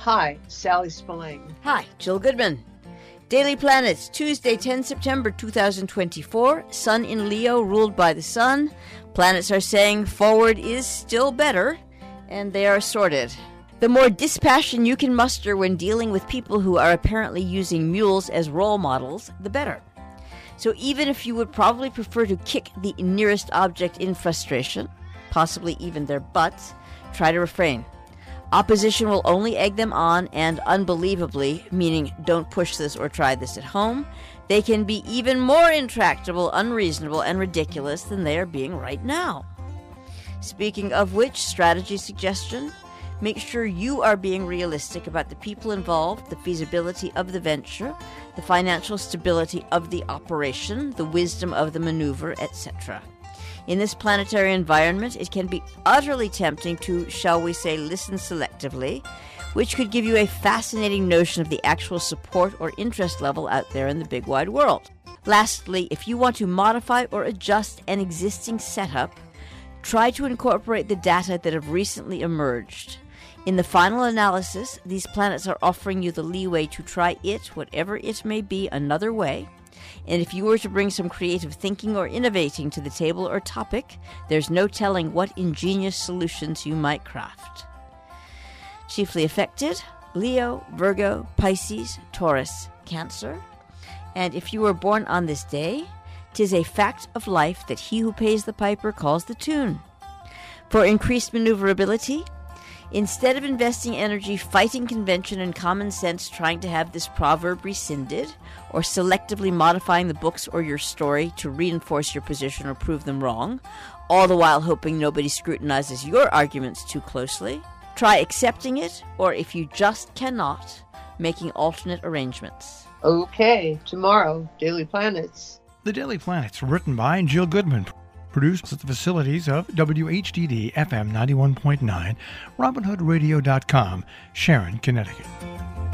Hi, Sally Spillane. Hi, Jill Goodman. Daily Planets, Tuesday, 10 September 2024. Sun in Leo, ruled by the Sun. Planets are saying forward is still better, and they are assorted. The more dispassion you can muster when dealing with people who are apparently using mules as role models, the better. So even if you would probably prefer to kick the nearest object in frustration, possibly even their butts, try to refrain. Opposition will only egg them on, and unbelievably, meaning don't push this or try this at home, they can be even more intractable, unreasonable, and ridiculous than they are being right now. Speaking of which, strategy suggestion: make sure you are being realistic about the people involved, the feasibility of the venture, the financial stability of the operation, the wisdom of the maneuver, etc. In this planetary environment, it can be utterly tempting to, shall we say, listen selectively, which could give you a fascinating notion of the actual support or interest level out there in the big wide world. Lastly, if you want to modify or adjust an existing setup, try to incorporate the data that have recently emerged. In the final analysis, these planets are offering you the leeway to try it, whatever it may be, another way. And if you were to bring some creative thinking or innovating to the table or topic, there's no telling what ingenious solutions you might craft. Chiefly affected: Leo, Virgo, Pisces, Taurus, Cancer. And if you were born on this day, 'tis a fact of life that he who pays the piper calls the tune. For increased maneuverability, instead of investing energy fighting convention and common sense trying to have this proverb rescinded, or selectively modifying the books or your story to reinforce your position or prove them wrong, all the while hoping nobody scrutinizes your arguments too closely, try accepting it, or if you just cannot, making alternate arrangements. Okay, tomorrow, Daily Planets. The Daily Planets, written by Jill Goodman. Produced at the facilities of WHDD FM 91.9, RobinHoodRadio.com, Sharon, Connecticut.